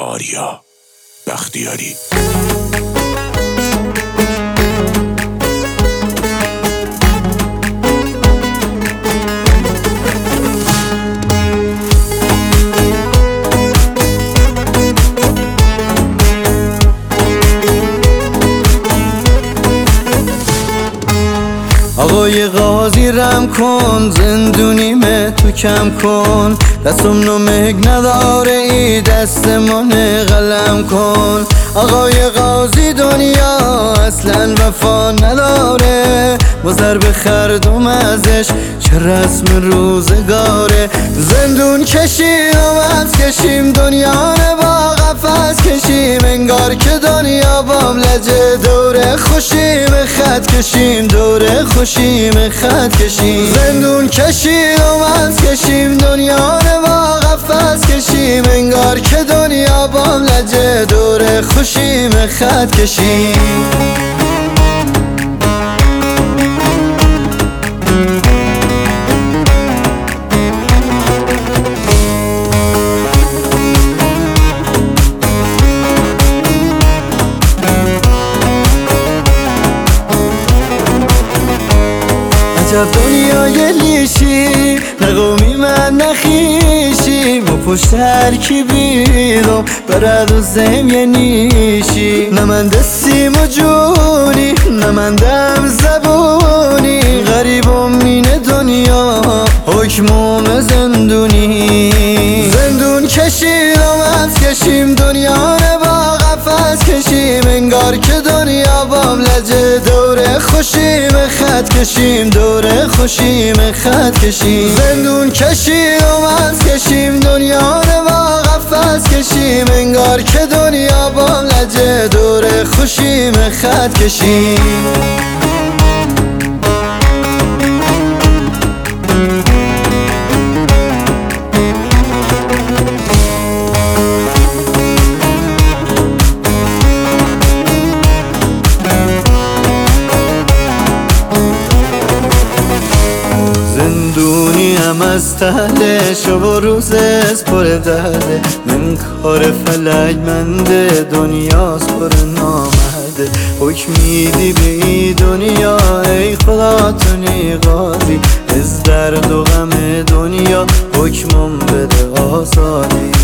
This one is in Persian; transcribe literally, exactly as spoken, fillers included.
آریا بختیاری. آقای قاضی رم کن، زندونیمه تو کم کن، دستم نمک نداره ای دست من قلم کن. آقای قاضی دنیا اصلا وفا نداره، مزر بخردم ازش چه رسم روزگاره. زندون کشیم و از کشیم دنیا رو با قفس کشیم، انگار که دنیا بام لجه دوره خوشیم خط کشیم، دوره خوشیم خط کشیم. زندون کشیم و از کشیم دنیا رو با قفس کشیم، انگار که دنیا بام لجه دوره خوشیم خط کشیم. عجب دنیای لیشی، نقومی من نخیشی، ما پشت هر کی بیدم برد و زم یه نیشی. نه من دستیم و جونی، نه من دم زبونی، غریبم مینه دنیا حکمم زندونی. زندون کشیم و از کشیم دنیا رو با قفس کشیم، انگار که دنیا بام لجه دوره خوشیم خط کشیم، دوره خوشیم خط کشیم. زندون کشیم و از کشیم دنیا رو با قفس کشیم، انگار که دنیا بام لجه دوره خوشیم خط کشیم. زندونی هم از تله شب و روز از پر درده، من کار فلک منده دنیاست پر نامده. حکم میدی به ای دنیا ای خدا تونی قاضی، از درد و غم دنیا حکمم بده آزادی.